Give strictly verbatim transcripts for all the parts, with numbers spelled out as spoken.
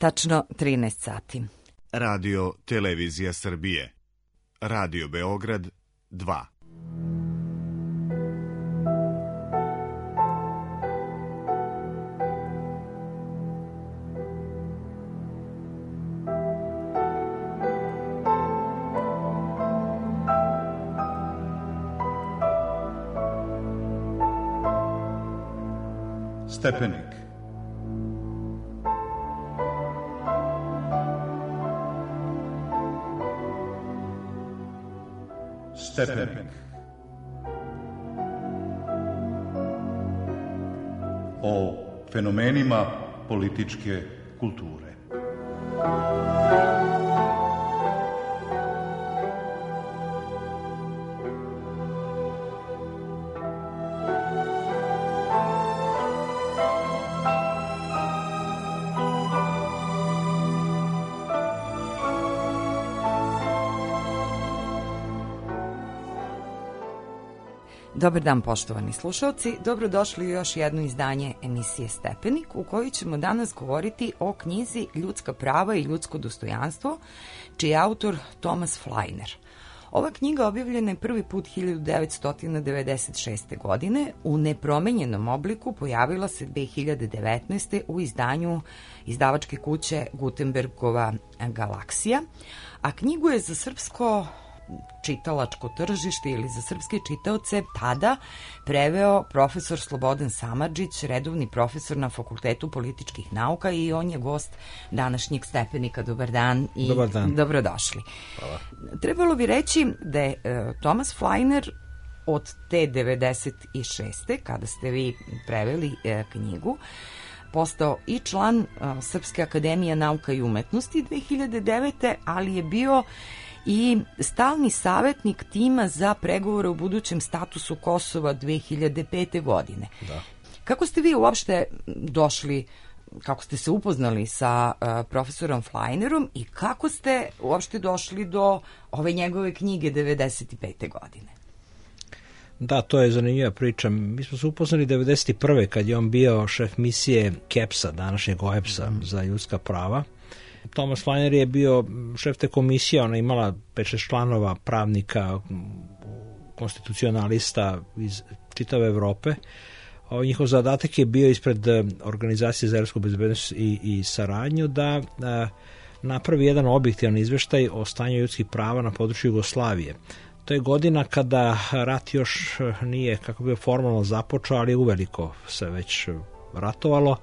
tačno trinaest sati. Radio Televizija Srbije. Radio Beograd dva. Stepenik. Stepenik. O fenomenima političke kulture. Dobar dan, poštovani slušalci, dobrodošli u još jedno izdanje emisije Stepenik, u kojoj ćemo danas govoriti o knjizi Ljudska prava i ljudsko dostojanstvo, čiji je autor Thomas Fleiner. Ova knjiga objavljena je prvi put hiljadu devetsto devedeset šeste. godine, u nepromenjenom obliku pojavila se dve hiljade devetnaeste. u izdanju izdavačke kuće Gutenbergova Galaksija, a knjigu je za srpsko čitalačko tržište ili za srpske čitaoce tada preveo profesor Slobodan Samardžić, redovni profesor na Fakultetu političkih nauka, i on je gost današnjeg Stepenika. Dobar dan i Dobar dan. Dobrodošli. Hvala. Trebalo bi reći da je uh, Thomas Fleiner od te devedeset šeste. kada ste vi preveli uh, knjigu, postao i član uh, Srpske akademije nauka i umetnosti dve hiljade devete. ali je bio i stalni savetnik tima za pregovore o budućem statusu Kosova dve hiljade pete. godine. Da. Kako ste vi uopšte došli, kako ste se upoznali sa uh, profesorom Fleinerom i kako ste uopšte došli do ove njegove knjige devedeset pete. godine? Da, to je zanimljiva priča. Mi smo se upoznali devedeset prve. kad je on bio šef misije KEPS-a, današnjeg O E B S-a, za ljudska prava. Thomas Fleiner je bio šef te komisije, ona je imala pet šest članova, pravnika, konstitucionalista iz čitave Evrope. Njihov zadatak je bio ispred Organizacije za evropsku bezbednost i, i saradnju da a, napravi jedan objektivan izveštaj o stanju ljudskih prava na području Jugoslavije. To je godina kada rat još nije, kako bi formalno započeo, ali uveliko se već ratovalo.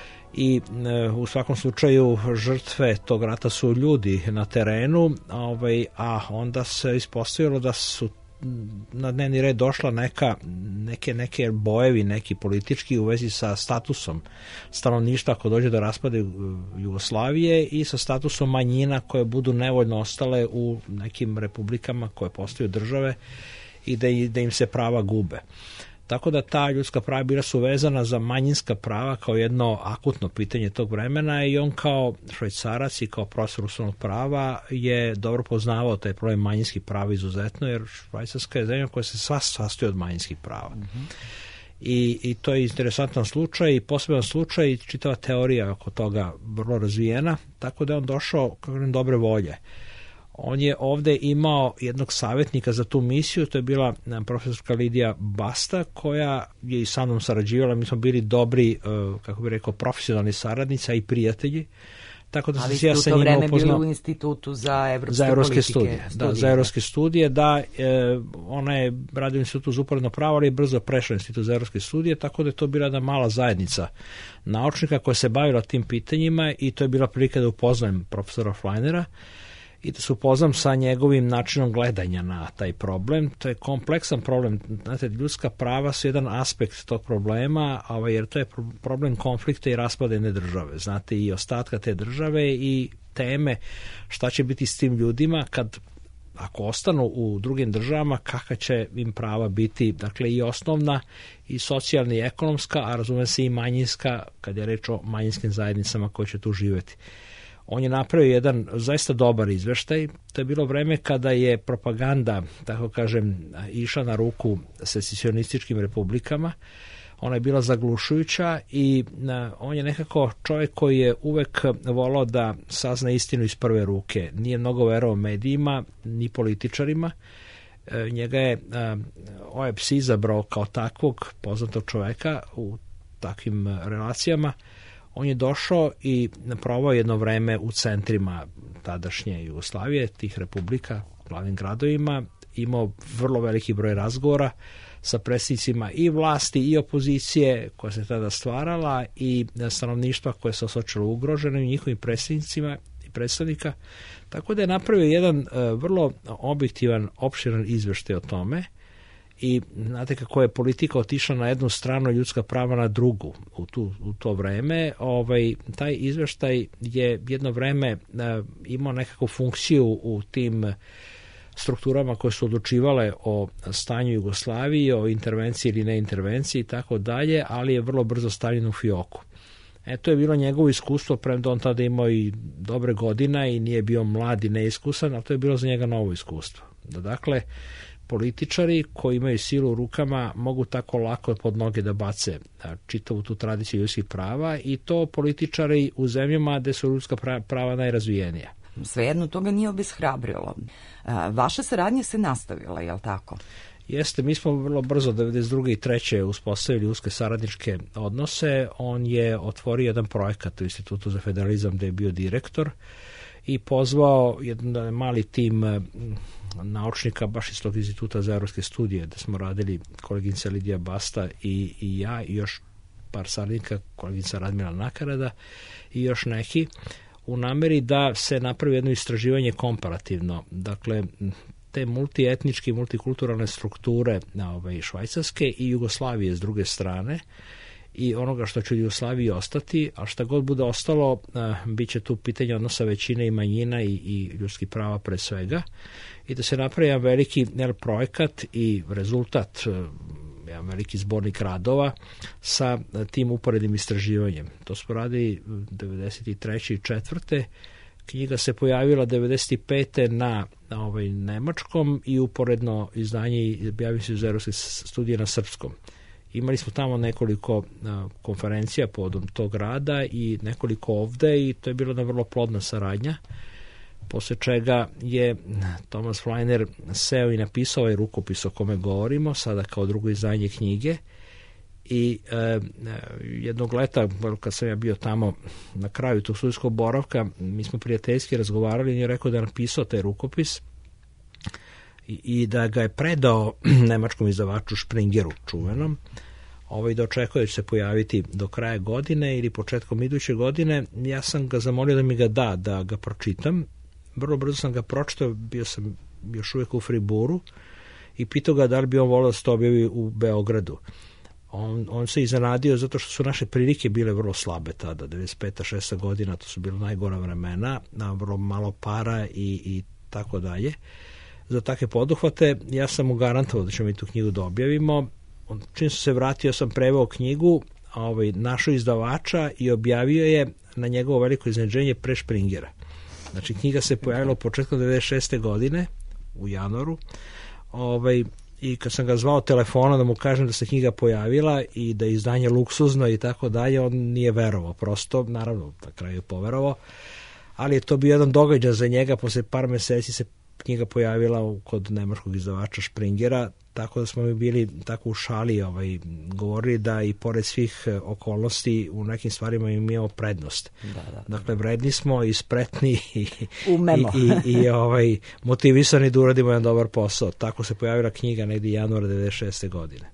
I e, u svakom slučaju žrtve tog rata su ljudi na terenu, ovaj, a onda se ispostavilo da su na dnevni red došla neka, neke, neke bojevi, neki politički u vezi sa statusom stanovništva ako dođe do raspada Jugoslavije i sa statusom manjina koje budu nevoljno ostale u nekim republikama koje postaju države i da, da im se prava gube. Tako da ta ljudska prava bila su vezana za manjinska prava kao jedno akutno pitanje tog vremena i on kao Švajcarac i kao profesor ustavnog prava je dobro poznavao taj problem manjinskih prava izuzetno, jer Švajcarska je zemlja koja se sva sastoji od manjinskih prava. Mm-hmm. I, I to je interesantan slučaj i poseban slučaj i čitava teorija oko toga vrlo razvijena, tako da je on došao kako je dobre volje. On je ovde imao jednog savjetnika za tu misiju, to je bila profesorka Lidija Basta, koja je i sa mnom sarađivala, mi smo bili dobri, kako bih rekao, profesionalni saradnici, a i prijatelji. Tako da ali ste ja u to vreme bili u institutu za evropske, za evropske politike, studije. studije. Da, za evropske studije, da, e, ona je radila u institutu za uporedno pravo, ali je brzo prešla institut za evropske studije, tako da je to bila jedna mala zajednica naučnika koja se bavila tim pitanjima i to je bila prilika da upoznajem profesora Fleinera i da se upoznam sa njegovim načinom gledanja na taj problem. To je kompleksan problem. Znate, ljudska prava su jedan aspekt tog problema, ovaj, jer to je problem konflikta i raspada jedne države. Znate, i ostatka te države i teme šta će biti s tim ljudima kad, ako ostanu u drugim državama, kakva će im prava biti, dakle i osnovna i socijalna i ekonomska, a razume se i manjinska, kad je reč o manjinskim zajednicama koje će tu živjeti. On je napravio jedan zaista dobar izveštaj. To je bilo vreme kada je propaganda, tako kažem, išla na ruku secesionističkim republikama. ona je bila zaglušujuća i on je nekako čovjek koji je uvek volao da sazna istinu iz prve ruke. Nije mnogo verovao medijima, ni političarima. Njega je O E B S izabrao kao takvog poznatog čoveka u takvim relacijama. On je došao i provao jedno vreme u centrima tadašnje Jugoslavije, tih republika, glavnim gradovima, imao vrlo veliki broj razgovora sa predstavnicima i vlasti i opozicije koja se tada stvarala i stanovništva koje se osjećalo ugroženo i njihovim predstavnicima i predstavnika. Tako da je napravio jedan uh, vrlo objektivan, opširan izveštaj o tome i znate kako je politika otišla na jednu stranu, ljudska prava na drugu u, tu, u to vreme. Ovaj, taj izveštaj je jedno vreme uh, imao nekakvu funkciju u tim strukturama koje su odlučivale o stanju Jugoslavije, o intervenciji ili neintervenciji i tako dalje, ali je vrlo brzo stavljen u fioku. E, to je bilo njegovo iskustvo, premda on tada imao i dobre godina i nije bio mlad i neiskusan, ali to je bilo za njega novo iskustvo. Da, dakle, političari koji imaju silu u rukama mogu tako lako pod noge da bace čitavu tu tradiciju ljudskih prava i to političari u zemljama gde su ljudska prava najrazvijenija. Svejedno toga nije obeshrabrilo. Vaša saradnja se nastavila, je li tako? Jeste, mi smo vrlo brzo devedeset druge i treće uspostavili uske saradničke odnose. On je otvorio jedan projekat u Institutu za federalizam gde je bio direktor i pozvao jedan mali tim naučnika baš iz tog Instituta za evropske studije gde smo radili koleginica Lidija Basta i, i ja i još par saradnika, koleginica Radmila Nakarada i još neki, u nameri da se napravi jedno istraživanje komparativno. Dakle, te multietničke i multikulturalne strukture na ovaj, Švajcarske i Jugoslavije s druge strane i onoga što će u Jugoslaviji ostati, a šta god bude ostalo, a, bit će tu pitanje odnosa većine i manjina i, i ljudskih prava pre svega i da se napravi jedan veliki jel, projekat i rezultat, jedan veliki zbornik radova sa tim uporednim istraživanjem. To smo radili devedeset treće i četvrte Knjiga se pojavila devedeset pete na, na ovaj nemačkom i uporedno izdanje objavio se iz evropske studije na srpskom. Imali smo tamo nekoliko a, konferencija povodom tog rada i nekoliko ovde i to je bila jedna vrlo plodna saradnja. Posle čega je Thomas Fleiner seo i napisao ovaj rukopis o kome govorimo, sada kao drugo izdanje knjige. I e, jednog leta, kad sam ja bio tamo na kraju tog studijskog boravka, mi smo prijateljski razgovarali i on je rekao da je napisao taj rukopis i, i da ga je predao nemačkom izdavaču Springeru, čuvenom, ovaj, da očekuje da će se pojaviti do kraja godine ili početkom iduće godine. Ja sam ga zamolio da mi ga da, da ga pročitam. Vrlo brzo sam ga pročitao, bio sam još uvijek u Friburu i pitao ga da li bi on volio da se to objavi u Beogradu. On, on se iznenadio zato što su naše prilike bile vrlo slabe tada, devedeset peta šesta godina, to su bila najgora vremena, na vrlo malo para i, i tako dalje. Za takve poduhvate ja sam mu garantovao da ćemo mi tu knjigu da objavimo. On, čim sam se vratio, sam preveo knjigu, ovaj, našao izdavača i objavio je na njegovo veliko iznenađenje pre Springera. Znači, knjiga se pojavila u početku devedeset šeste godine, u januaru, ovaj, i kad sam ga zvao telefonom da mu kažem da se knjiga pojavila i da je izdanje luksuzno i tako dalje, on nije verovao, prosto, naravno, na kraju je poverovao, ali je to bio jedan događaj za njega, posle par meseci se knjiga pojavila kod nemačkog izdavača Springera, tako da smo mi bili tako u šali ovaj, govorili da i pored svih okolnosti u nekim stvarima imamo prednost. Da, da. Dakle, vredni smo i spretni i, i, i, i ovaj, motivisani da uradimo jedan dobar posao. Tako se pojavila knjiga negdje januara devedeset šeste godine.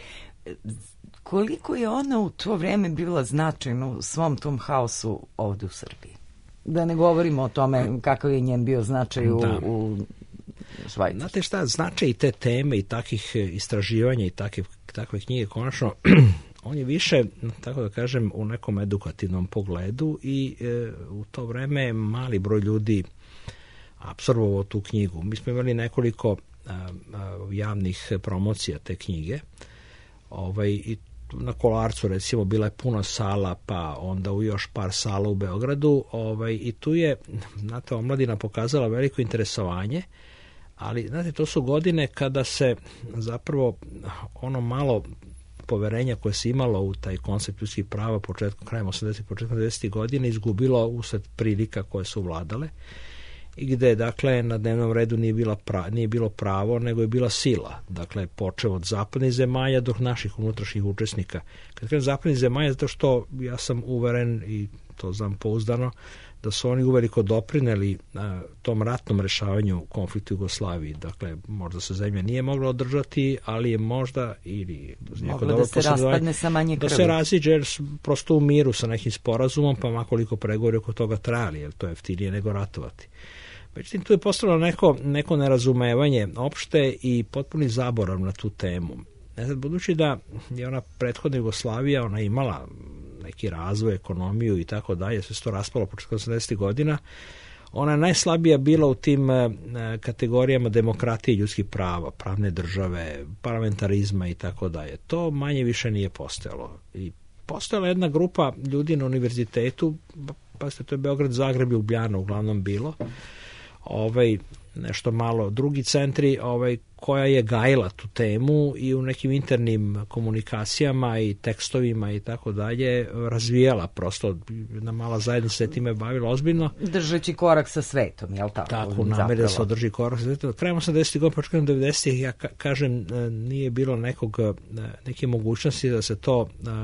Koliko je ona u to vreme bila značajna u svom tom haosu ovdje u Srbiji? Da ne govorimo o tome kakav je njen bio značaj u, da. u Švajcarskoj. Znate šta, značaj i te teme i takih istraživanja i takve, takve knjige, konačno, on je više, tako da kažem, u nekom edukativnom pogledu i e, u to vreme mali broj ljudi apsorbovao tu knjigu. Mi smo imali nekoliko a, a, javnih promocija te knjige, ovaj, i na Kolarcu recimo bila je puno sala, pa onda u još par sala u Beogradu, ovaj, i tu je, znate, omladina pokazala veliko interesovanje, ali znate, to su godine kada se zapravo ono malo poverenja koje se imalo u taj koncept ljudskih prava početkom, krajem osamdesetih, početkom devedesetih godina izgubilo usled prilika koje su vladale i gde, dakle, na dnevnom redu nije, bila pra, nije bilo pravo, nego je bila sila. Dakle, počeo od zapadnih zemalja do naših unutrašnjih učesnika. Kad kažem zapadnih zemalja, zato što ja sam uveren, i to znam pouzdano, da su oni uveliko doprineli a, tom ratnom rešavanju konflikta u Jugoslaviji. Dakle, možda se zemlja nije mogla održati, ali je možda ili moglo da se raspadne sa manje krvi. Da se raziđe jer prosto u miru sa nekim sporazumom, pa makoliko pregovori oko toga trajali, jer to je jeftinije nego ratovati. Međutim, tu je postalo neko, neko nerazumevanje opšte i potpuni zaborav na tu temu. Ne znam, budući da je ona prethodna Jugoslavija, ona imala neki razvoj, ekonomiju i tako dalje, sve se to raspalo početkom osamdesetih godina, ona je najslabija bila u tim e, kategorijama demokratije i ljudskih prava, pravne države, parlamentarizma i tako dalje. To manje više nije postojalo. I postojala jedna grupa ljudi na univerzitetu, pa ste to je Beograd, Zagreb i Ljubljana uglavnom bilo, ovaj, nešto malo drugi centri, ovaj, koja je gajila tu temu i u nekim internim komunikacijama i tekstovima i tako dalje razvijala, prosto jedna mala zajednica se time bavila ozbiljno. Držeći korak sa svetom, jel tako? Tako, namere da se održi korak sa svetom. Krajem osamdesetih godina, početkom devedesetih, ja kažem, nije bilo nekog, neke mogućnosti da se to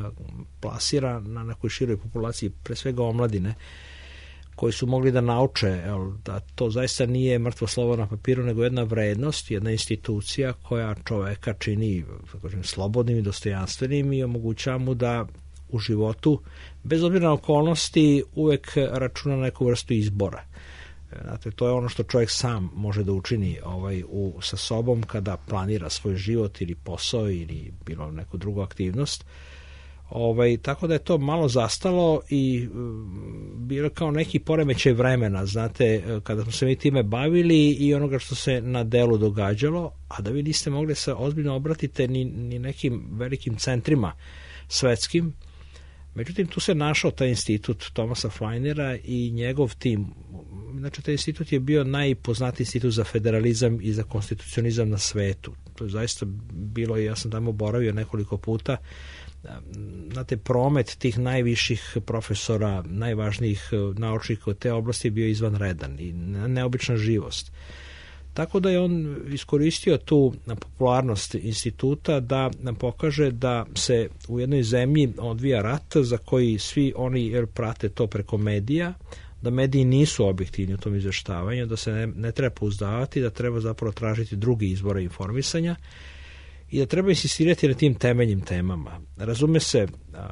plasira na nekoj široj populaciji, pre svega omladine, koji su mogli da nauče jel, da to zaista nije mrtvo slovo na papiru, nego jedna vrednost, jedna institucija koja čoveka čini kažem, slobodnim i dostojanstvenim i omogućava mu da u životu, bez obzira na okolnosti, uvek računa na neku vrstu izbora. Znate, to je ono što čovjek sam može da učini ovaj, u, sa sobom kada planira svoj život ili posao ili bilo neku drugu aktivnost. Ovaj, tako da je to malo zastalo i bilo kao neki poremećaj vremena, znate, kada smo se mi time bavili i onoga što se na delu događalo, a da vi niste mogli se ozbiljno obratite ni, ni nekim velikim centrima svetskim. Međutim, tu se našao taj institut Thomasa Flynera i njegov tim. Znači, taj institut je bio najpoznatiji institut za federalizam i za konstitucionizam na svetu. To je zaista bilo, ja sam tamo boravio nekoliko puta. Znate, promet tih najviših profesora, najvažnijih naučnika od te oblasti je bio izvanredan i neobična živost. Tako da je on iskoristio tu popularnost instituta da nam pokaže da se u jednoj zemlji odvija rat za koji svi oni jer prate to preko medija, da mediji nisu objektivni u tom izveštavanju, da se ne, ne treba pouzdavati, da treba zapravo tražiti drugi izvore informisanja i da treba insistirati na tim temeljnim temama. Razume se,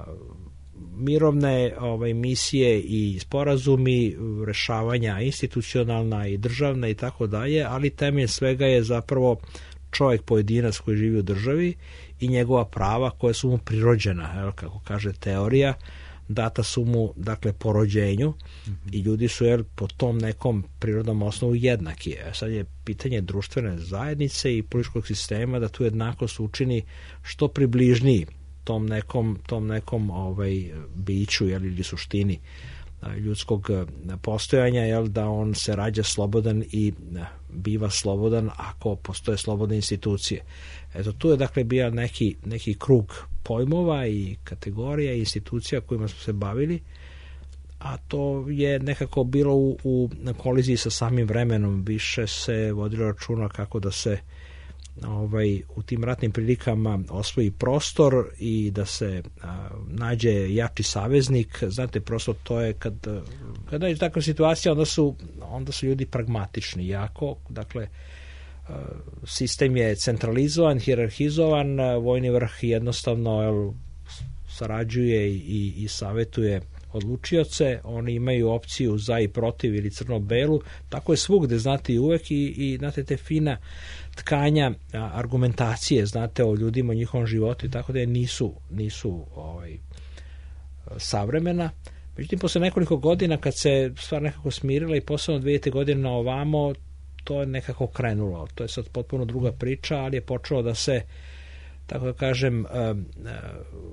mirovne ovaj, misije i sporazumi, rešavanja institucionalna i državna i tako dalje, ali temelj svega je zapravo čovjek pojedinac koji živi u državi i njegova prava koja su mu prirođena, jel, kako kaže teorija, data su mu, dakle, po rođenju mm-hmm. i ljudi su, jel, po tom nekom prirodnom osnovu jednaki. E, sad je pitanje društvene zajednice i političkog sistema da tu jednakost učini što približniji tom nekom, tom nekom ovaj, biću, jel, ili suštini ljudskog postojanja, jel, da on se rađa slobodan i biva slobodan ako postoje slobodne institucije. Eto, tu je, dakle, bio neki, neki krug pojmova i kategorija i institucija kojima smo se bavili, a to je nekako bilo u, u na koliziji sa samim vremenom. Više se vodilo računa kako da se ovaj, u tim ratnim prilikama osvoji prostor i da se a, nađe jači saveznik. Znate, prosto to je kad, kada je takva situacija, onda su, onda su ljudi pragmatični jako, dakle, sistem je centralizovan, hijerarhizovan, vojni vrh jednostavno jel, sarađuje i, i savetuje odlučioce, oni imaju opciju za i protiv ili crno-belu, tako je svugde, znate, i uvek i, i znate, te fina tkanja argumentacije, znate, o ljudima, o njihovom životu i tako da je nisu, nisu ovaj, savremena. Međutim, posle nekoliko godina kad se stvar nekako smirila i posebno dvijete godine na ovamo, to je nekako krenulo. To je sad potpuno druga priča, ali je počelo da se, tako da kažem,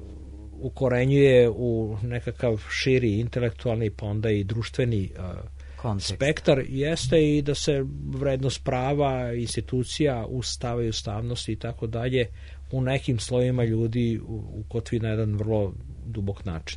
ukorenjuje u nekakav širi intelektualni, pa onda i društveni kontekst. spektar jeste i da se vrednost prava, institucija, ustava i ustavnosti i tako dalje u nekim slojima ljudi ukotvi na jedan vrlo dubok način.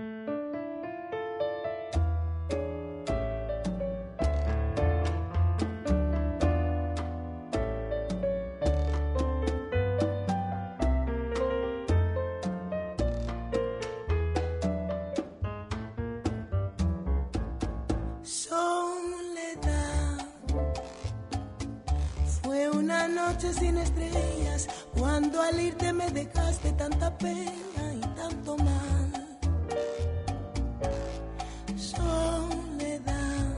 Sin estrellas, cuando al irte me dejaste tanta pena y tanto mal. Soledad,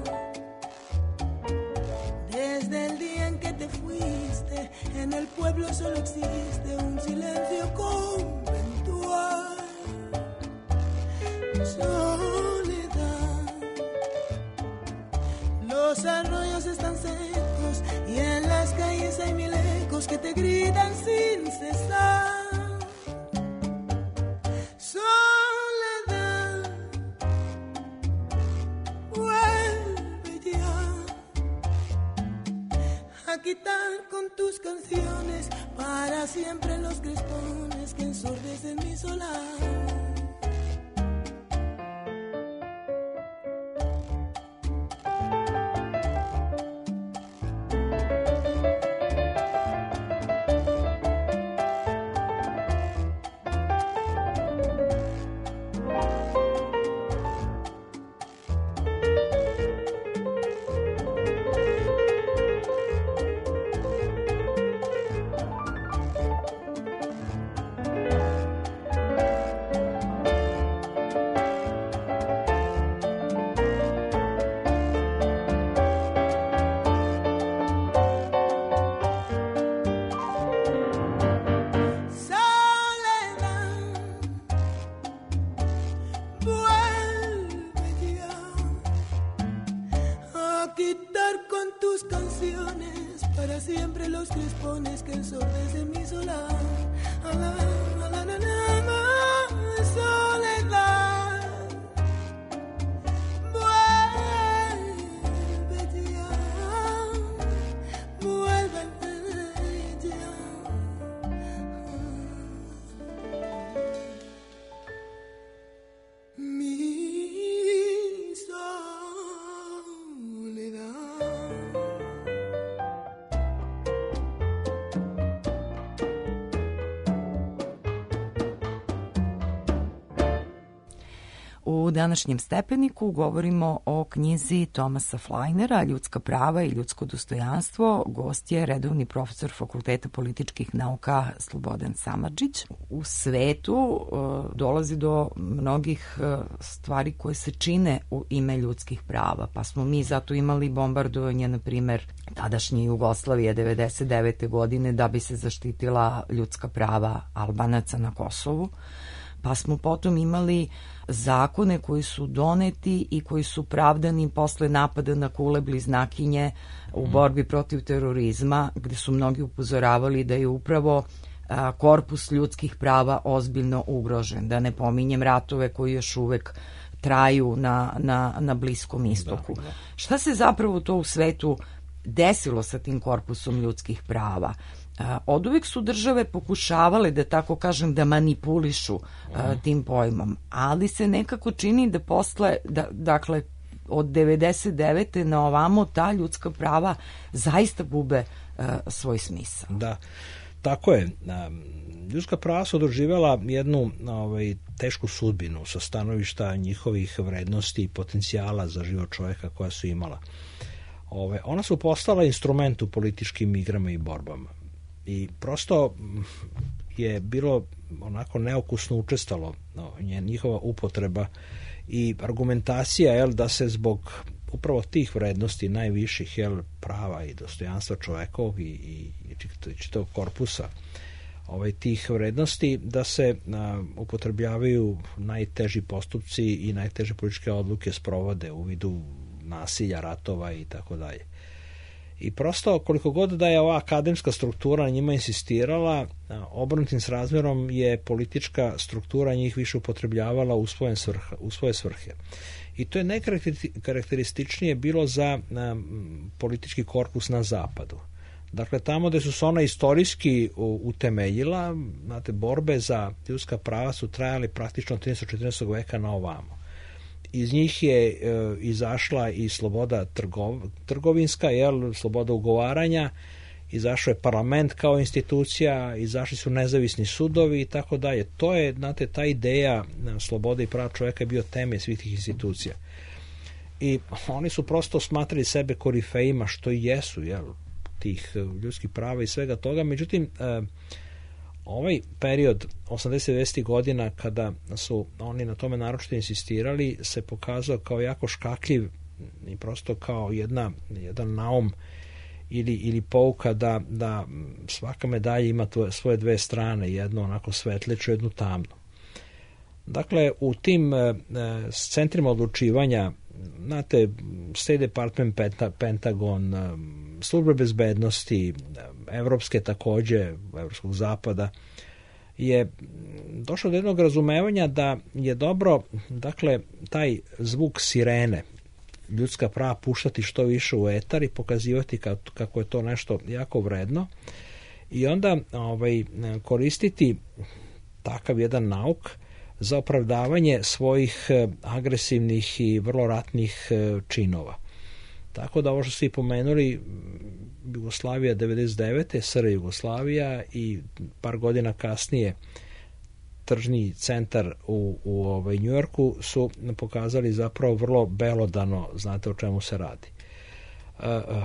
desde el día en que te fuiste, en el pueblo solo existe un silencio conventual. Soledad, los arroyos están secos y en las calles hay mil ecos que te gritan sin cesar. Soledad, vuelve ya a quitar con tus canciones para siempre los crespones que ensordecen mi solar. U današnjem stepeniku govorimo o knjizi Thomasa Flajnera Ljudska prava i ljudsko dostojanstvo. Gost je redovni profesor Fakulteta političkih nauka Slobodan Samardžić. U svetu uh, dolazi do mnogih uh, stvari koje se čine u ime ljudskih prava, pa smo mi zato imali bombardovanje, na primer, tadašnje Jugoslavije devedeset devete godine da bi se zaštitila ljudska prava Albanaca na Kosovu. Pa smo potom imali zakone koji su doneti i koji su pravdani posle napada na Kule bliznakinje u borbi protiv terorizma, gde su mnogi upozoravali da je upravo a, korpus ljudskih prava ozbiljno ugrožen. Da ne pominjem ratove koji još uvek traju na, na, na Bliskom istoku. Da, da. Šta se zapravo to u svetu desilo sa tim korpusom ljudskih prava? Od uvek su države pokušavale, da tako kažem, da manipulišu uh, tim pojmom, ali se nekako čini da posle, da, dakle, od devedeset devete na ovamo ta ljudska prava zaista gube uh, svoj smisao. Da, tako je. Ljudska prava su doživjela jednu ovaj, tešku sudbinu sa stanovišta njihovih vrednosti i potencijala za život čovjeka koja su imala. Ove, ona su postala instrument u političkim igrama i borbama. I prosto je bilo onako neukusno učestalo no, njihova upotreba i argumentacija jel, da se zbog upravo tih vrednosti najviših jel, prava i dostojanstva čovekovog i, i, i čitavog korpusa ovaj, tih vrednosti da se a, upotrebljavaju najteži postupci i najteže političke odluke sprovode u vidu nasilja, ratova i tako dalje. I prosto, koliko god da je ova akademska struktura na njima insistirala, obrnutim srazmjerom je politička struktura njih više upotrebljavala u svoje svrhe. U svoje svrhe. I to je najkarakterističnije bilo za um, politički korpus na zapadu. Dakle, tamo gde su se ona istorijski utemeljila, znate, borbe za ljudska prava su trajali praktično od trinaestog četrnaestog veka na ovamo. Iz njih je e, izašla i sloboda trgov, trgovinska, jel, sloboda ugovaranja, izašao je parlament kao institucija, izašli su nezavisni sudovi i tako dalje. To je, znate, ta ideja slobode i prava čovjeka je bio temelj svih tih institucija. I oni su prosto smatrali sebe korifejima, što i jesu, jel, tih ljudskih prava i svega toga. Međutim, e, ovaj period osamdesetih devedesetih godina, kada su oni na tome naročito insistirali, se pokazao kao jako škakljiv i prosto kao jedna, jedan naum ili, ili pouka da, da svaka medalja ima tvoje, svoje dve strane, jednu onako svetleću, jednu tamnu. Dakle, u tim e, centrima odlučivanja, znate, State Department, Pentagon, službe bezbednosti, evropske takođe, evropskog zapada, je došlo do jednog razumevanja da je dobro, dakle, taj zvuk sirene, ljudska prava, puštati što više u etar i pokazivati kako je to nešto jako vredno i onda ovaj, koristiti takav jedan nauk za opravdavanje svojih agresivnih i vrlo ratnih činova. Tako da ovo što ste i pomenuli, Jugoslavija devedeset devete. S R Jugoslavija i par godina kasnije tržni centar u, u ovaj, Njujorku su pokazali zapravo vrlo belodano, znate o čemu se radi. Uh, uh,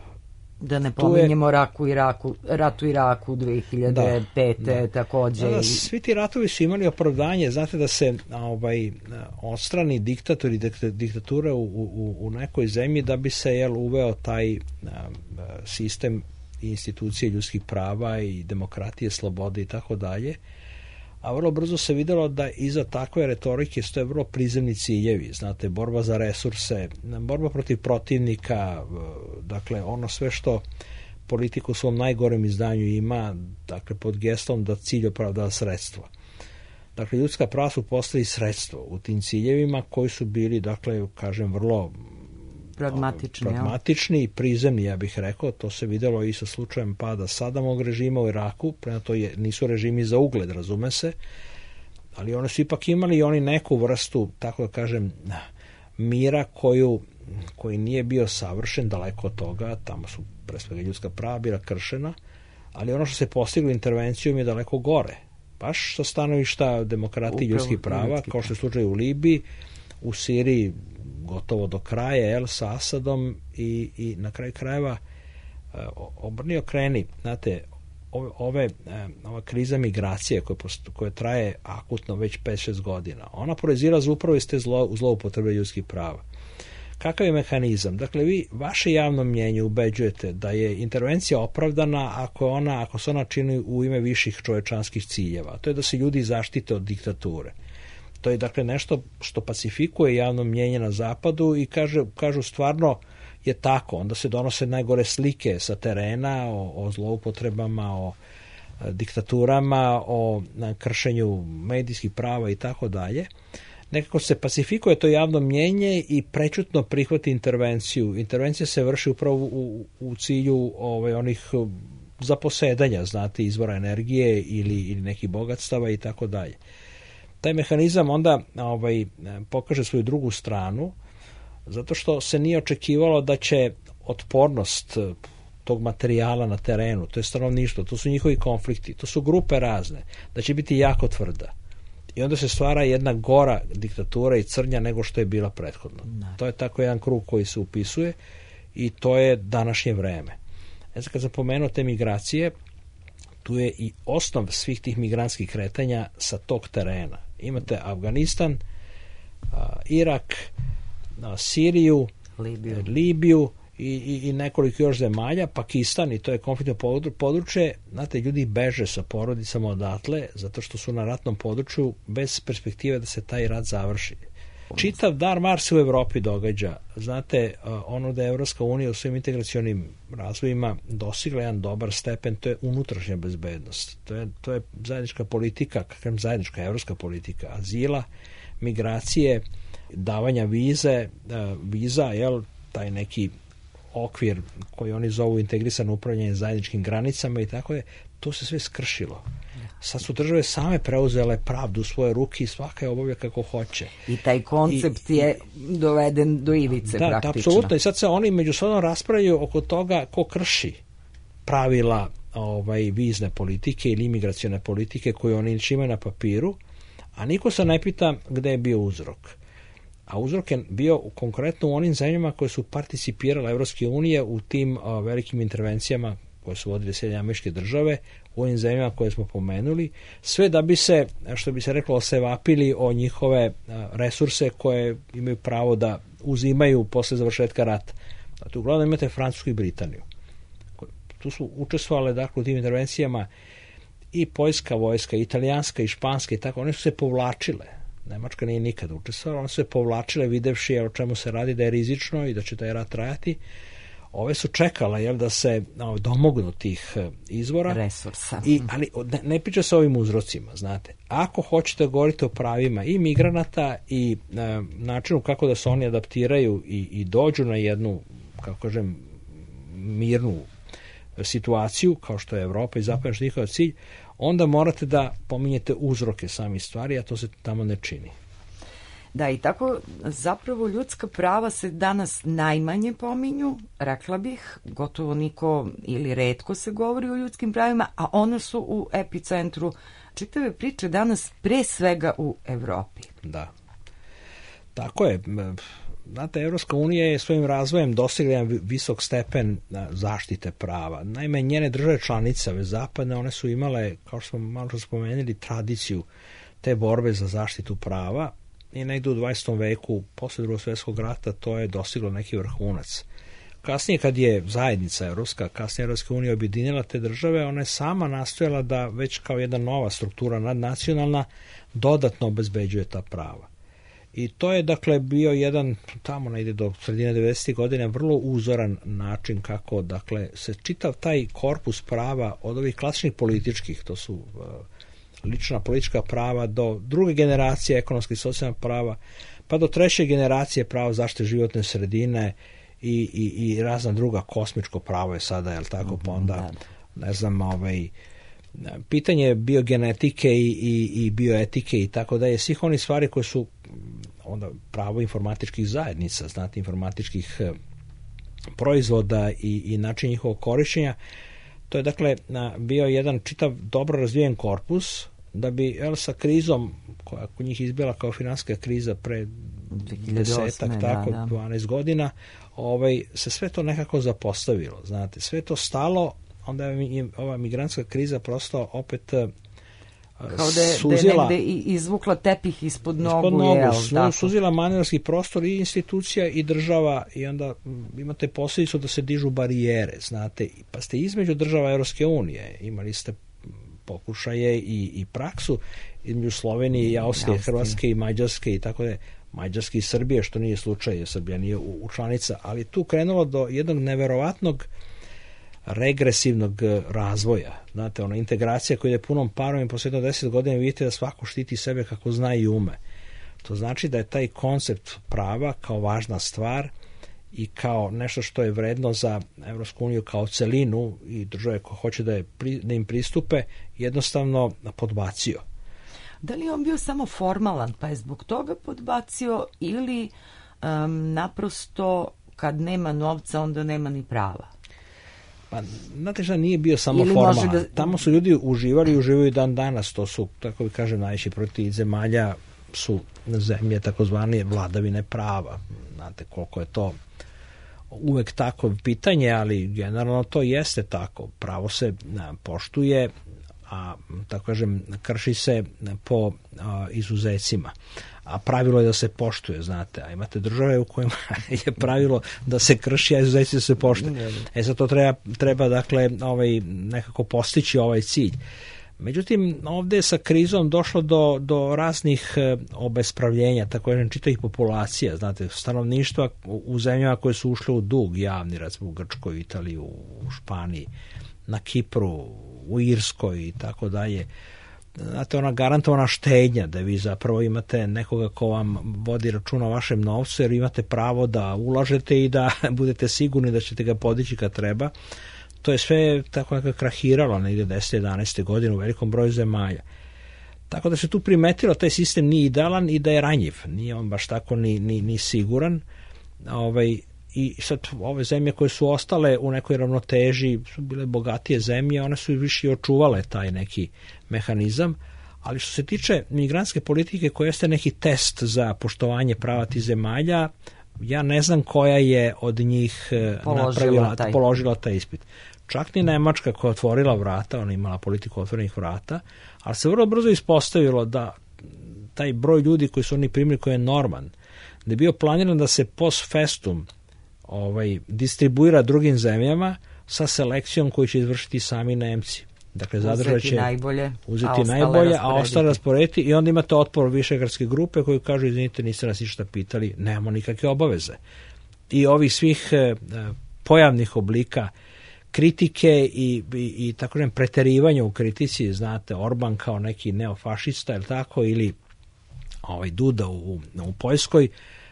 Da ne pominjemo je, raku Iraku, ratu Iraku dve hiljade pete. Da, da. takođe. Da, da, svi ti ratovi su imali opravdanje, znate, da se ovaj, odstrani diktator i diktatura u, u, u nekoj zemlji da bi se jel, uveo taj a, sistem i institucije ljudskih prava i demokratije, slobode i tako dalje. A vrlo brzo se videlo da iza takve retorike stoje vrlo prizemni ciljevi, znate, borba za resurse, borba protiv protivnika, dakle, ono sve što politika u svom najgorem izdanju ima, dakle, pod gestom da cilj opravdava sredstvo. Dakle, ljudska prava su postali sredstvo u tim ciljevima koji su bili, dakle, kažem, vrlo pragmatični, pragmatični i prizemni, ja bih rekao. To se videlo i sa slučajem pada Sadamovog režima u Iraku, prema to je, nisu režimi za ugled, razume se, ali oni su ipak imali i oni neku vrstu, tako da kažem, mira koju, koji nije bio savršen, daleko od toga, tamo su pre svega ljudska prava bila kršena, ali ono što se postiglo intervencijom je daleko gore, baš sa stanovišta demokratije i ljudskih prava, kao što je slučaj u Libiji, u Siriji gotovo do kraja, jel, sa Asadom i, i na kraju krajeva obrni okreni, znate, ove, ove, ova kriza migracije koja, koja traje akutno već pet šest godina, ona proizilazi upravo iz te zlo, zloupotrebe ljudskih prava. Kakav je mehanizam? Dakle, vi vaše javno mnjenje ubeđujete da je intervencija opravdana ako, ona, ako se ona čini u ime viših čovečanskih ciljeva. To je da se ljudi zaštite od diktature. To je, dakle, nešto što pacifikuje javno mnjenje na zapadu i kaže, kažu stvarno je tako. Onda se donose najgore slike sa terena o, o zloupotrebama, o diktaturama, o kršenju medijskih prava i tako dalje. Nekako se pacifikuje to javno mnjenje i prećutno prihvati intervenciju. Intervencija se vrši upravo u, u cilju ovaj, onih zaposedanja, znate, izvora energije ili, ili nekih bogatstava i tako dalje. Taj mehanizam onda ovaj, pokaže svoju drugu stranu, zato što se nije očekivalo da će otpornost tog materijala na terenu, to je stanovništvo, to su njihovi konflikti, to su grupe razne, da će biti jako tvrda. I onda se stvara jedna gora diktatura i crnja nego što je bila prethodno. Ne. To je tako jedan krug koji se upisuje i to je današnje vreme. E sad, kad sam pomenuo te migracije, tu je i osnov svih tih migrantskih kretanja sa tog terena. Imate Afganistan, Irak, Siriju, Libiju, Libiju i, i, i nekoliko još zemalja, Pakistan, i to je konfliktno područje. Znate, ljudi beže sa porodicama odatle zato što su na ratnom području bez perspektive da se taj rat završi. Čitav dar mar se u Evropi događa. Znate, ono da je Evropska unija u svojim integracionim razvojima dosigla jedan dobar stepen, to je unutrašnja bezbednost. To je, to je zajednička politika, kakvim zajednička evropska politika, azila, migracije, davanja vize, viza, jel, taj neki okvir koji oni zovu integrisano upravljanje zajedničkim granicama i tako je, to se sve skršilo. Sad su države same preuzele pravdu u svoje ruke i svaka je obavlja kako hoće. I taj koncept I, je doveden do ivice da, praktično. Da, apsolutno. I sad se oni međusobno raspravljaju oko toga ko krši pravila ovaj, vizne politike ili imigracione politike koje oni imaju na papiru, a niko se ne pita gde je bio uzrok. A uzrok je bio konkretno u onim zemljama koje su participirale Evropske unije u tim a, velikim intervencijama koje su vodile Sjedinjene Američke Države, u ovim zemljama koje smo pomenuli, sve da bi se, što bi se reklo, osevapili o njihove resurse koje imaju pravo da uzimaju posle završetka rata. Dakle, uglavnom imate Francusku i Britaniju. Tu su učestvovale, dakle, u tim intervencijama i poljska vojska, i italijanska, i španska i tako. One su se povlačile. Nemačka nije nikada učestvovala. One su se povlačile videvši o čemu se radi, da je rizično i da će taj rat trajati. Ove su čekala, jel, da se no, domognu tih izvora. Resursa. I, ali ne, ne priča se o ovim uzrocima, znate. Ako hoćete govoriti o pravima i migranata i e, načinu kako da se oni adaptiraju i, i dođu na jednu, kako kažem, mirnu situaciju, kao što je Evropa i zapadno što je njihov cilj, onda morate da pominjete uzroke samih stvari, a to se tamo ne čini. Da, i tako zapravo ljudska prava se danas najmanje pominju, rekla bih, gotovo niko ili retko se govori o ljudskim pravima, a one su u epicentru čitave priče danas pre svega u Evropi. Da, tako je. Znate, Evropska unija je svojim razvojem dosegla jedan visok stepen zaštite prava. Naime, njene države članice, ove zapadne, one su imale, kao što smo malo spomenuli, tradiciju te borbe za zaštitu prava i negdje u dvadesetom veku, posle Drugog svjetskog rata, to je dostiglo neki vrhunac. Kasnije, kad je zajednica Evropska, kasnije Evropska unija objedinila te države, ona je sama nastojala da već kao jedna nova struktura nadnacionalna dodatno obezbeđuje ta prava. I to je, dakle, bio jedan, tamo negdje do sredine devedesetih godina, vrlo uzoran način kako, dakle, se čitav taj korpus prava od ovih klasičnih političkih, to su uh, lična politička prava, do druge generacije ekonomske i socijalne prava, pa do treće generacije prava zaštite životne sredine i, i, i razna druga, kosmičko pravo je sada, jel tako, pa onda, ne znam, ovaj, pitanje biogenetike i, i, i bioetike i tako da je svih onih stvari koje su onda pravo informatičkih zajednica, znate, informatičkih proizvoda i, i način njihovog korišćenja. To je, dakle, bio jedan čitav dobro razvijen korpus da bi, jel, sa krizom koja kod njih izbila kao finansijska kriza pre desetak, tako, da, da. dvanaest godina, ovaj, se sve to nekako zapostavilo, znate, sve to stalo, onda je ova migrantska kriza prosto opet kao da je, suzila, da je negde izvukla tepih ispod nogu. Ispod nogu, jel, su, suzila manevarski prostor i institucija i država i onda imate posljedicu da se dižu barijere, znate, pa ste između država Evropske unije, imali ste pokušaje i, i praksu između Slovenije i Austrije, Austrije, Hrvatske i Mađarske i tako da je, Mađarske i Srbije, što nije slučaj, jer Srbija nije u, u članica, ali tu krenulo do jednog neverovatnog regresivnog razvoja. Znate, ona integracija koja ide punom parom i posljedno deset godina vidite da svako štiti sebe kako zna i ume. To znači da je taj koncept prava kao važna stvar i kao nešto što je vredno za Evropsku uniju kao celinu i države koje hoće da, je, da im pristupe, jednostavno podbacio. Da li je on bio samo formalan, pa je zbog toga podbacio, ili um, naprosto kad nema novca onda nema ni prava? Pa, znate šta, nije bio samo formalan. Da... Tamo su ljudi uživali i uživaju dan danas. To su, tako bi kažem, najviše protiv zemalja su zemlje takozvane vladavine prava. Znate koliko je to uvek tako pitanje, ali generalno to jeste tako. Pravo se poštuje, a tako kažem, krši se po a, izuzecima. A pravilo je da se poštuje, znate, a imate države u kojima je pravilo da se krši, a izuzeci da se poštuje. E sad to treba, treba dakle, ovaj, nekako postići ovaj cilj. Međutim, ovdje je sa krizom došlo do, do raznih e, obespravljenja, tako jedan čitavih populacija, znate, stanovništva u zemljama koje su ušle u dug javni, recimo u Grčkoj, Italiji, u Španiji, na Kipru, u Irskoj i tako dalje. Znate, ona garantovana štednja, da vi zapravo imate nekoga ko vam vodi računa o vašem novcu, jer imate pravo da ulažete i da budete sigurni da ćete ga podići kad treba. To je sve tako nekako krahiralo negdje deset jedanaeste godine u velikom broju zemalja. Tako da se tu primetilo taj sistem nije idealan i da je ranjiv. Nije on baš tako ni, ni, ni siguran. Ovaj, I sad ove zemlje koje su ostale u nekoj ravnoteži su bile bogatije zemlje, one su i više očuvale taj neki mehanizam. Ali što se tiče migrantske politike koja jeste neki test za poštovanje prava tih zemalja, ja ne znam koja je od njih položila napravila, taj. položila taj ispit. Čak ni Nemačka koja je otvorila vrata, ona imala politiku otvorenih vrata, ali se vrlo brzo ispostavilo da taj broj ljudi koji su oni primili, koji je norman, da je bio planiran da se post festum ovaj, distribuira drugim zemljama sa selekcijom koju će izvršiti sami Nemci. Dakle, zadržat će najbolje, uzeti a najbolje, a ostale rasporediti i onda imate otpor višegradske grupe koji kažu, izvinite, niste nas ništa pitali, nemamo nikakve obaveze. I ovih svih e, pojavnih oblika kritike i, i, i tako nevim preterivanja u kritici, znate, Orban kao neki neofašista, ili tako, ili ovaj Duda u, u Poljskoj,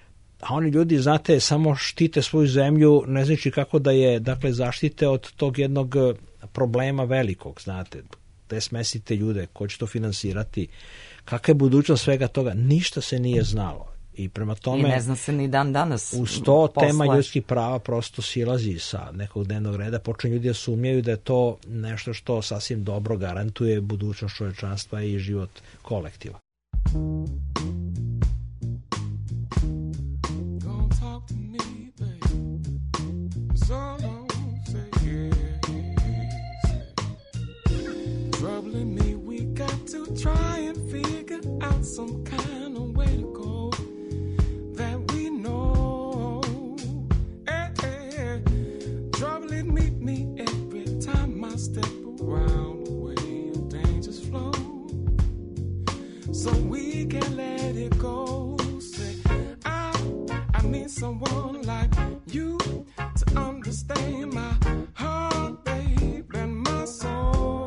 a oni ljudi, znate, samo štite svoju zemlju, ne znači kako da je, dakle, zaštite od tog jednog problema velikog, znate, gde smestite ljude, ko će to finansirati, kakva je budućnost svega toga, ništa se nije znalo. I prema tome, I ne zna se ni dan danas. Uz to posle. Tema ljudskih prava prosto silazi sa nekog dnevnog reda, počinju ljudi da sumnjaju da je to nešto što sasvim dobro garantuje budućnost čovečanstva i život kolektiva. Try and figure out some kind of way to go that we know. Hey, hey, trouble it meet me every time I step around the way of dangerous flow. So we can let it go. Say, I, I need someone like you to understand my heart, babe, and my soul.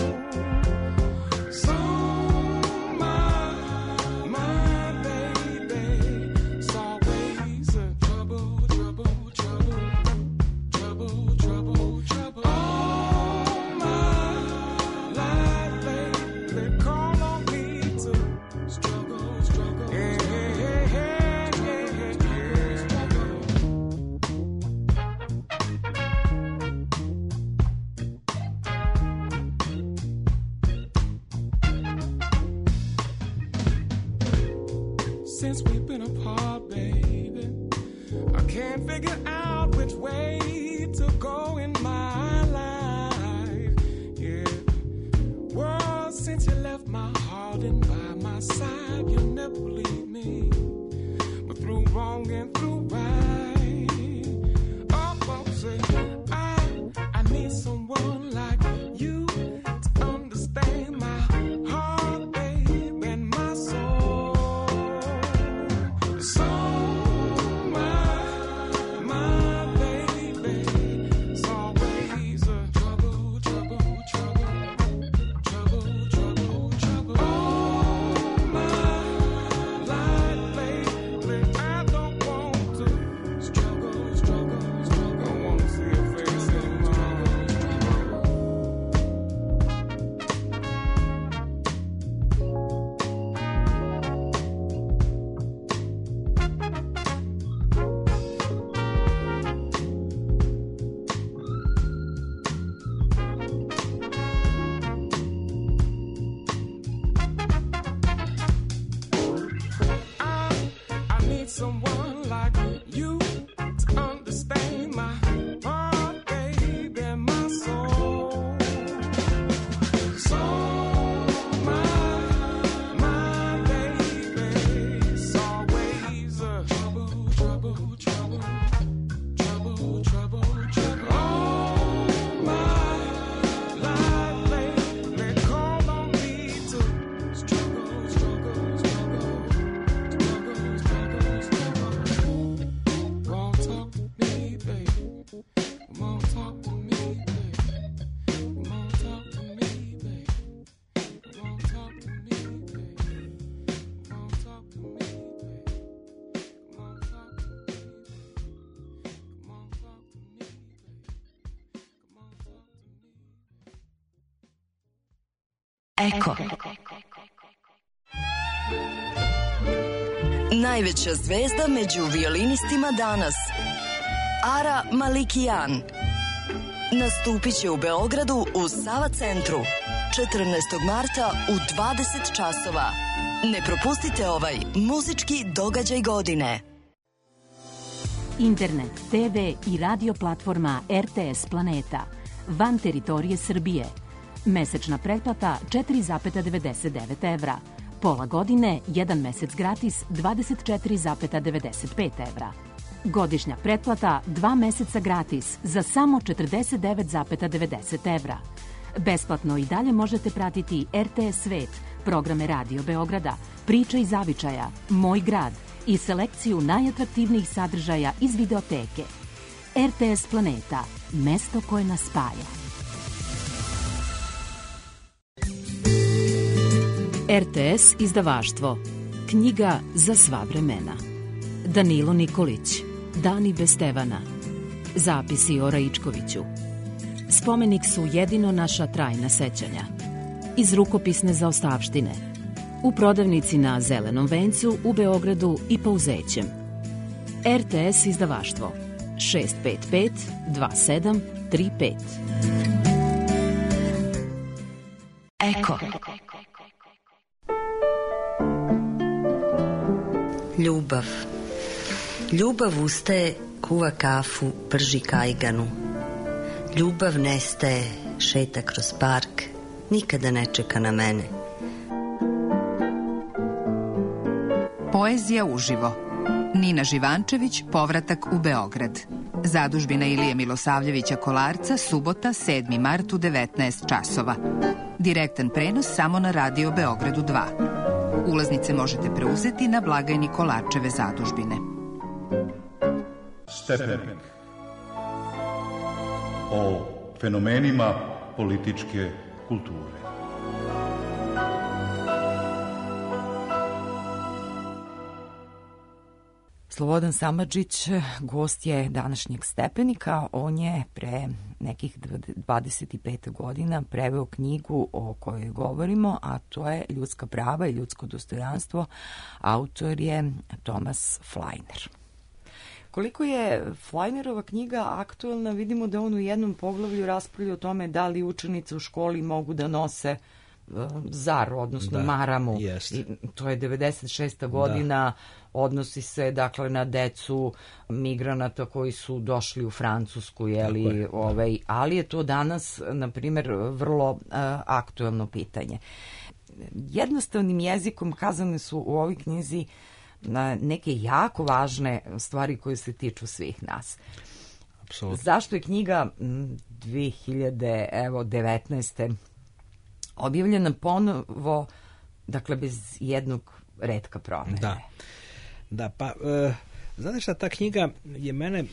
Since we've been apart, baby, I can't figure out which way to go in my life. Yeah, well, since you left my heart and by my side, you never leave me. But through wrong and through right, oh, oh, say I, I need someone like you to understand my heart, babe, and my soul. Eko. Najveća zvezda među violinistima danas, Ara Malikian, nastupit će u Beogradu u Sava centru četrnaestog marta u dvadeset časova. Ne propustite ovaj muzički događaj godine. Internet, te ve i radio platforma er te es Planeta van teritorije Srbije. Mesečna pretplata četiri zarez devedeset devet evra. Pola godine, jedan mesec gratis dvadeset četiri zarez devedeset pet evra. Godišnja pretplata dva meseca gratis za samo četrdeset devet zarez devedeset evra. Besplatno i dalje možete pratiti er te es Svet, programe Radio Beograda, Priče iz zavičaja, Moj grad i selekciju najatraktivnijih sadržaja iz videoteke. er te es Planeta, mesto koje nas spaja. er te es izdavaštvo. Knjiga za sva vremena. Danilo Nikolić. Dani bez Stevana. Zapisi o Raičkoviću. Spomenik su jedino naša trajna sećanja. Iz rukopisne zaostavštine. U prodavnici na Zelenom vencu u Beogradu i Pouzećem. er te es izdavaštvo. šest pet pet dva sedam tri pet. Eko. Ljubav. Ljubav ustaje, kuva kafu, prži kajganu. Ljubav nestaje, šeta kroz park, nikada ne čeka na mene. Poezija uživo. Nina Živančević, Povratak u Beograd. Zadužbina Ilije Milosavljevića Kolarca, subota, sedmi mart u devetnaest časova. Direktan prenos samo na Radio Beogradu dva. Ulaznice možete preuzeti na blagajni Kolarčeve zadužbine. Stepenik. O fenomenima političke kulture. Slobodan Samardžić gost je današnjeg Stepenika. On je pre nekih dvadeset pet godina preveo knjigu o kojoj govorimo, a to je Ljudska prava i ljudsko dostojanstvo. Autor je Thomas Fleiner. Koliko je Fleinerova knjiga aktuelna, vidimo da on u jednom poglavlju raspravlja o tome da li učenice u školi mogu da nose zar, odnosno da, maramu. I to je devedeset šesta godina, da. Odnosi se dakle na decu migranata koji su došli u Francusku, jeli, je. Ovaj, ali je to danas, na primjer, vrlo uh, aktuelno pitanje. Jednostavnim jezikom kazane su u ovoj knjizi na neke jako važne stvari koje se tiču svih nas. Apsolutno. Zašto je knjiga dve hiljade devetnaeste objavljena ponovo, dakle bez jednog retka promene? Da, da pa e, znate šta, ta knjiga je mene,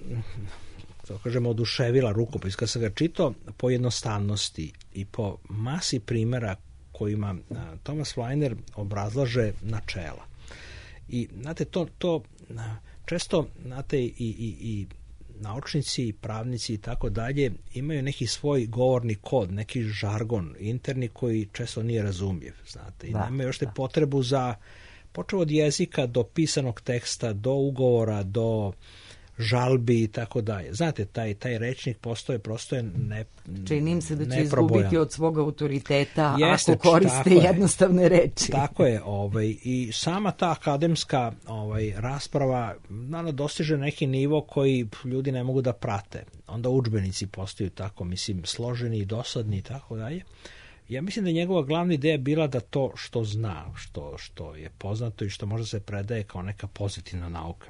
da kažemo, oduševila rukopis. Kad sam ga čitao po jednostavnosti i po masi primjera kojima a, Thomas Fleiner obrazlaže načela. I znate, to, to često, znate, i, i, i naučnici, pravnici i tako dalje imaju neki svoj govorni kod, neki žargon interni koji često nije razumljiv, znate. I da, nemaju još te potrebu za, počeo od jezika do pisanog teksta, do ugovora, do žalbi i tako dalje. Znate, taj, taj rečnik postoje, prosto je ne, Činim se da će neprobojan. Izgubiti od svoga autoriteta. Jeste, ako koriste tako jednostavne je, reči. Tako je. Ovaj, i sama ta akademska ovaj, rasprava naravno dostiže neki nivo koji ljudi ne mogu da prate. Onda udžbenici postaju tako, mislim, složeni i dosadni i tako dalje. Ja mislim da njegova glavna ideja bila da to što zna, što, što je poznato i što možda se predaje kao neka pozitivna nauka,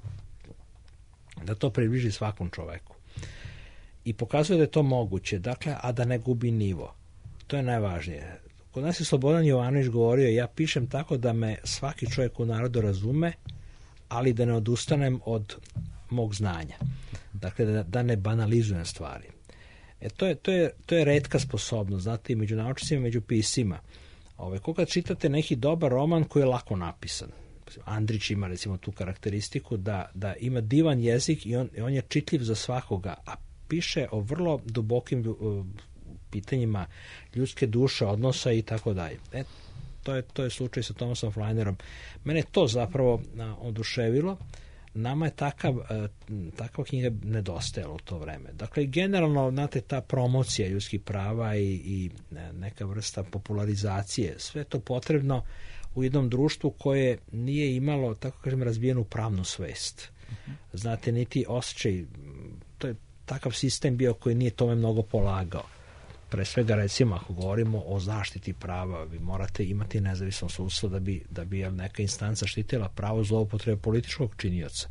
da to približi svakom čoveku. I pokazuje da je to moguće, dakle, a da ne gubi nivo. To je najvažnije. Kod nas je Slobodan Jovanović govorio, ja pišem tako da me svaki čovjek u narodu razume, ali da ne odustanem od mog znanja. Dakle, da, da ne banalizujem stvari. E, to je, to je, to je retka sposobnost, znate, i među naučnicima, među pisima. Ove, koga čitate neki dobar roman koji je lako napisan. Andrić ima recimo tu karakteristiku da, da ima divan jezik i on, on je čitljiv za svakoga, a piše o vrlo dubokim pitanjima ljudske duše, odnosa i tako dalje. E, to je, to je slučaj sa Thomasom Flinerom. Mene to zapravo a, oduševilo. Nama je takav, a, takva knjiga nedostajala u to vreme. Dakle, generalno, znate, ta promocija ljudskih prava i, i neka vrsta popularizacije, sve to potrebno u jednom društvu koje nije imalo, tako kažem, razvijenu pravnu svest. Znate, niti osjećaj, to je takav sistem bio koji nije tome mnogo polagao. Pre svega, recimo, ako govorimo o zaštiti prava, vi morate imati nezavisno sudstvo da bi, da bi neka instanca štitila pravo zloupotrebe političkog činioca.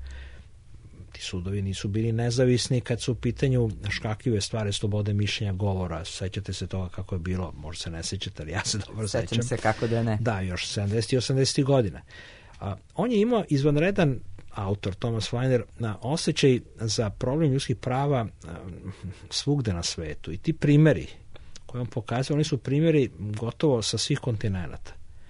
Ti sudovi nisu bili nezavisni kad su u pitanju škakljive stvari, slobode mišljenja, govora. Sećate se toga kako je bilo, možda se ne sećate, ali ja se dobro sećam. Sećam se kako da ne. Da, još sedamdesetih i osamdesetih godina. A, on je imao izvanredan autor, Thomas Fliner, na osjećaj za problem ljudskih prava a, svugde na svetu. I ti primeri koje on pokazuje, oni su primeri gotovo sa svih kontinenata.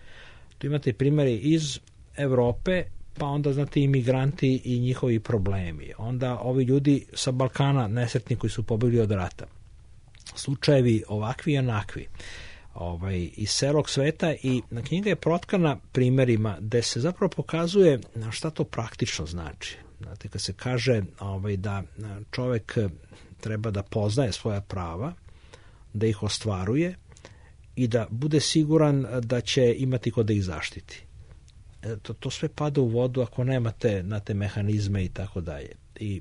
Tu imate primeri iz Evrope, pa onda, znate, imigranti i njihovi problemi. Onda ovi ljudi sa Balkana, nesretni koji su pobegli od rata. Slučajevi ovakvi i onakvi. Ovaj, iz celog sveta, i knjiga je protkana primerima gde se zapravo pokazuje šta to praktično znači. Znate, kad se kaže ovaj, da čovek treba da poznaje svoja prava, da ih ostvaruje i da bude siguran da će imati ko da ih zaštiti. To, to sve pada u vodu ako nemate na te mehanizme i tako dalje. I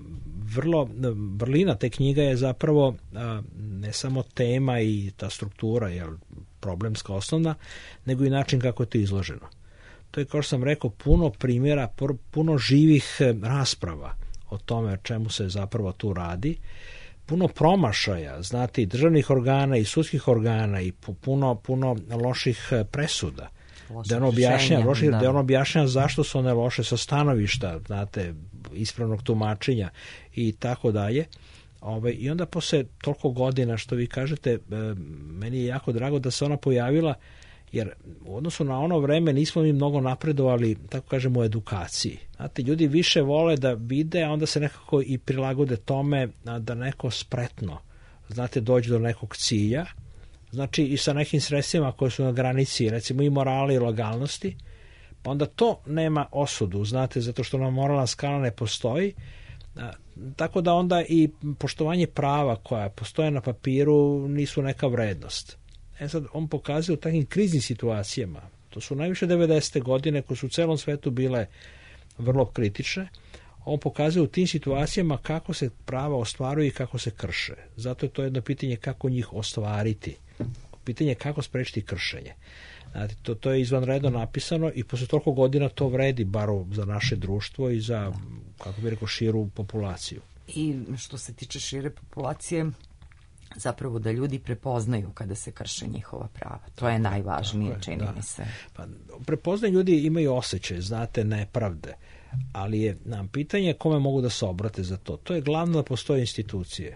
vrlo, vrlina te knjiga je zapravo a, ne samo tema i ta struktura, jel, problemska osnovna, nego i način kako je to izloženo. To je, kao što sam rekao, puno primjera, puno živih rasprava o tome o čemu se zapravo tu radi, puno promašaja, znate, i državnih organa i sudskih organa i puno, puno loših presuda. Da on objašnja, loši, da. da on objašnja zašto su one loše sa stanovišta, znate, ispravnog tumačenja i tako dalje. Ove, I onda posle toliko godina, što vi kažete, meni je jako drago da se ona pojavila, jer u odnosu na ono vreme nismo mi mnogo napredovali, tako kažemo, u edukaciji. Znate, ljudi više vole da vide, a onda se nekako i prilagode tome da neko spretno, znate, dođe do nekog cilja, znači i sa nekim sredstvima koje su na granici, recimo i morala i legalnosti, pa onda to nema osudu, znate, zato što nam moralna skala ne postoji, a, tako da onda i poštovanje prava koja postoje na papiru nisu neka vrednost. E sad, on pokazuje u takvim kriznim situacijama, to su najviše devedesete godine koje su u celom svetu bile vrlo kritične, on pokazuje u tim situacijama kako se prava ostvaruju i kako se krše. Zato je to jedno pitanje kako njih ostvariti. Pitanje kako sprečiti kršenje. Znate, to, to je izvanredno napisano i posle toliko godina to vredi bar za naše društvo i za, kako bih rekao, širu populaciju. I što se tiče šire populacije, zapravo da ljudi prepoznaju kada se krše njihova prava. To je najvažnije, je, čini da. mi se. Pa, prepoznaju, ljudi imaju osjećaj, znate, nepravde, ali je nam pitanje kome mogu da se obrate za to. To je glavno da postoje institucije.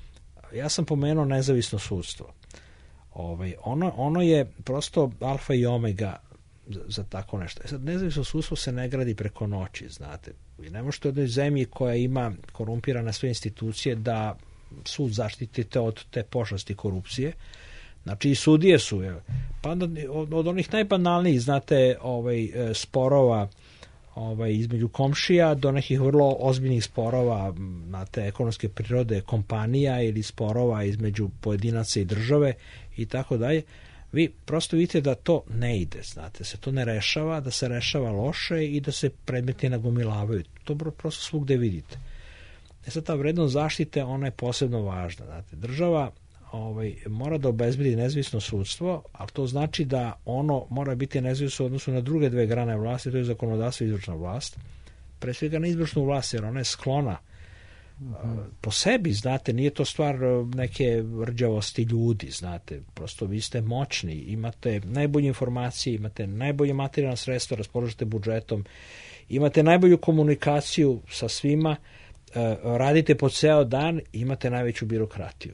Ja sam pomenuo nezavisno sudstvo. Ovaj, ono, ono je prosto alfa i omega za, za tako nešto. E sad, nezavisno sudstvo se ne gradi preko noći, znate. Vi ne možete u jednoj zemlji koja ima korumpirane sve institucije da sud zaštitite od te pošasti korupcije. Znači i sudije su, je, pa onda od, od onih najbanalnijih, znate, ovaj, sporova ovaj, između komšija do nekih vrlo ozbiljnih sporova, znate, ekonomske prirode kompanija ili sporova između pojedinaca i države i tako dalje. Vi prosto vidite da to ne ide, znate, se to ne rešava, da se rešava loše i da se predmeti nagomilavaju. To prosto svugde vidite. E sad, ta vrednost zaštite, ona je posebno važna. Znate, država ovaj, mora da obezbedi nezavisno sudstvo, ali to znači da ono mora biti nezavisno u odnosu na druge dve grane vlasti, to je zakonodavstvo i izvršna vlast. Pre svega na izvršnu vlast, jer ona je sklona mm-hmm. po sebi, znate, nije to stvar neke rđavosti ljudi, znate, prosto vi ste moćni, imate najbolje informacije, imate najbolje materijalna sredstva, raspolažete budžetom, imate najbolju komunikaciju sa svima, radite po ceo dan, imate najveću birokratiju.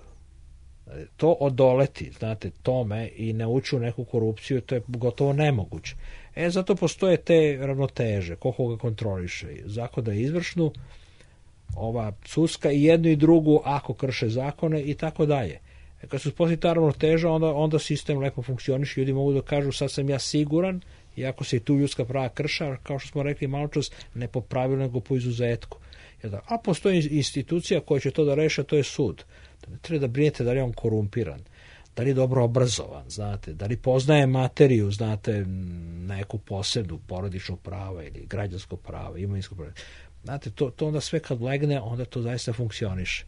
To odoleti, znate, tome i ne ući u neku korupciju, to je gotovo nemoguće. E, zato postoje te ravnoteže, ko koga kontroliše. Zakon da je izvršnu, ova sudska i jednu i drugu ako krše zakone i tako dalje. Kad se uspostavi ta ravnoteža, onda, onda sistem lepo funkcioniše, ljudi mogu da kažu sad sam ja siguran, iako se i tu ljudska prava krša, kao što smo rekli malo čas, ne po pravilu nego po izuzetku. A postoji institucija koja će to da reša, to je sud. Ne treba da brinete da li je on korumpiran, da li je dobro obrazovan, znate, da li poznaje materiju, znate, neku posebnu porodičnog prava ili građanskog prava, imovinskog prava. Znate, to, to onda sve kad legne, onda to zaista funkcioniše.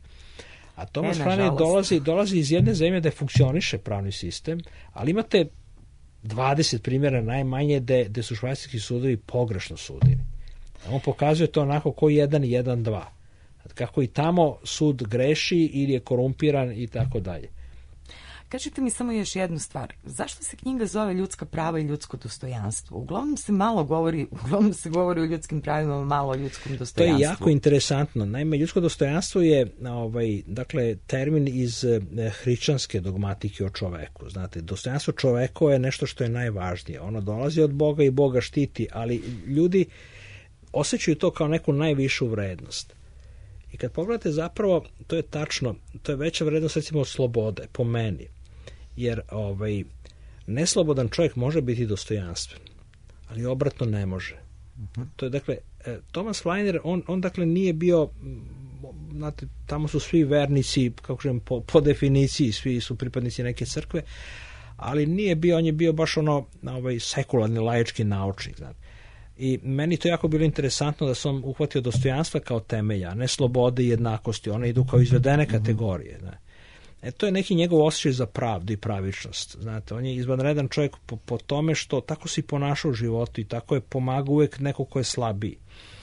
A Thomas Flanery dolazi, dolazi iz jedne zemlje da funkcioniše pravni sistem, ali imate dvadeset primjera najmanje gde su švajcarski sudovi pogrešno sudili. On pokazuje to onako ko jedan, jedan, dva. Kako i tamo sud greši ili je korumpiran i tako dalje. Kažite mi samo još jednu stvar. Zašto se knjiga zove Ljudska prava i ljudsko dostojanstvo? Uglavnom se malo govori, uglavnom se govori o ljudskim pravima, malo o ljudskom dostojanstvu. To je jako interesantno. Naime, ljudsko dostojanstvo je ovaj, dakle, termin iz hrišćanske dogmatike o čoveku. Znate, dostojanstvo čoveka je nešto što je najvažnije. Ono dolazi od Boga i Boga štiti, ali ljudi osjećaju to kao neku najvišu vrednost. I kad pogledate zapravo, to je tačno, to je veća vrednost recimo od slobode, po meni. Jer ovaj, neslobodan čovjek može biti dostojanstven, ali obratno ne može. Uh-huh. To je dakle, Thomas Flanery, on, on dakle nije bio, znate, tamo su svi vernici, kako kažem, po, po definiciji, svi su pripadnici neke crkve, ali nije bio, on je bio baš ono, ovaj, sekularni, laički naučnik, znate. I meni to jako bilo interesantno da sam uhvatio dostojanstva kao temelja, ne slobode i jednakosti, one idu kao izvedene kategorije. Ne. E, to je neki njegov osjećaj za pravdu i pravičnost. Znate, on je izvanredan čovjek po, po tome što tako se i ponašao u životu i tako je pomagao uvijek neko ko je slabiji.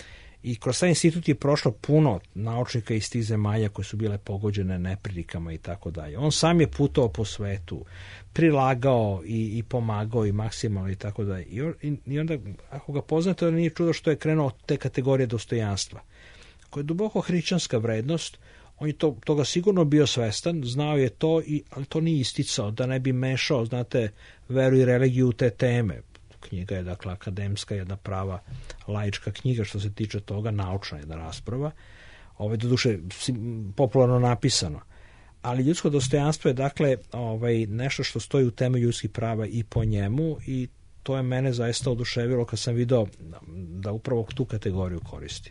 I kroz taj institut je prošlo puno naučnika iz tih zemalja koje su bile pogođene neprilikama i tako dalje. On sam je putovao po svetu, prilagao i, i pomagao i maksimalno i tako dalje. I, i, I onda, ako ga poznate, nije čudo što je krenuo od te kategorije dostojanstva, koja je duboko hrišćanska vrednost. On je to, toga sigurno bio svestan, znao je to, i, ali to nije isticao, da ne bi mešao, znate, veru i religiju u te teme. Knjiga je, dakle, akademska, jedna prava laička knjiga što se tiče toga, naučna jedna rasprava. Ovo je doduše popularno napisano. Ali ljudsko dostojanstvo je, dakle, ovaj, nešto što stoji u temelju ljudskih prava i po njemu, i to je mene zaista oduševilo kad sam video da upravo tu kategoriju koristi.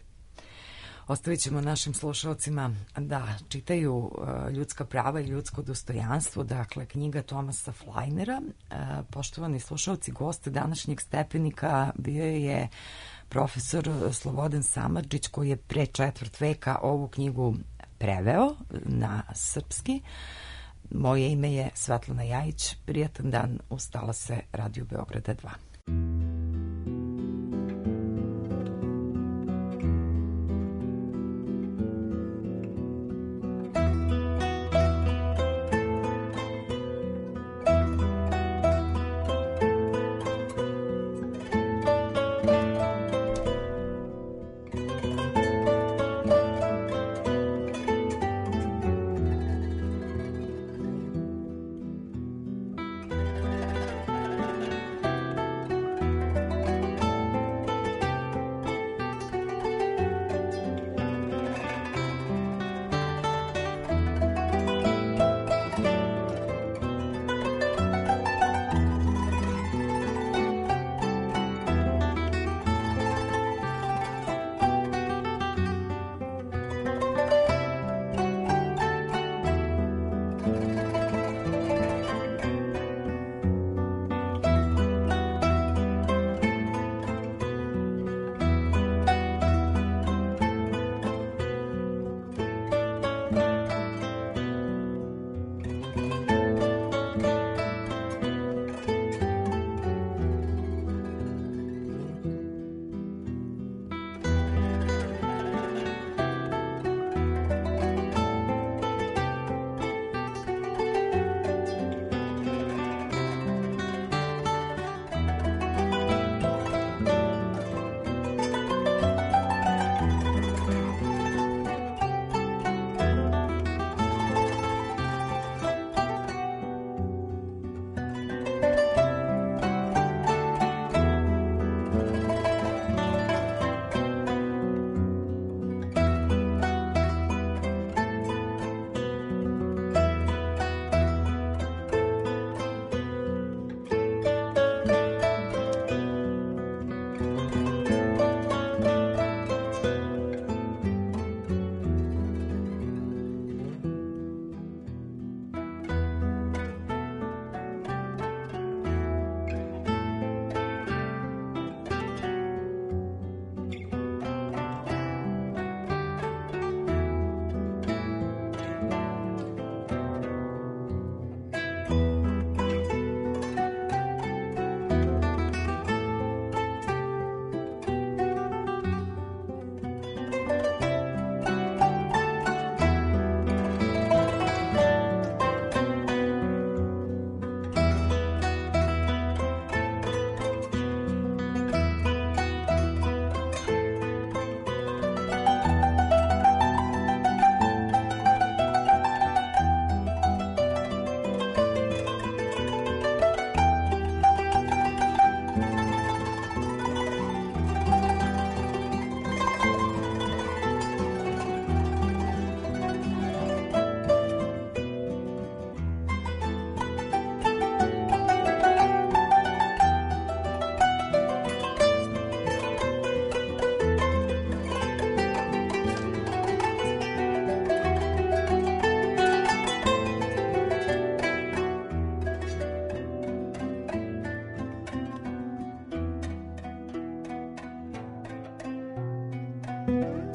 Ostavit ćemo našim slušalcima da čitaju uh, Ljudska prava i ljudsko dostojanstvo, dakle knjiga Thomasa Flanera. Uh, poštovani slušalci, goste današnjeg Stepenika bio je profesor Slobodan Samardžić, koji je pre četvrt veka ovu knjigu preveo na srpski. Moje ime je Svetlana Jajić. Prijatan dan, ustala se Radio Beograda dva. Thank you.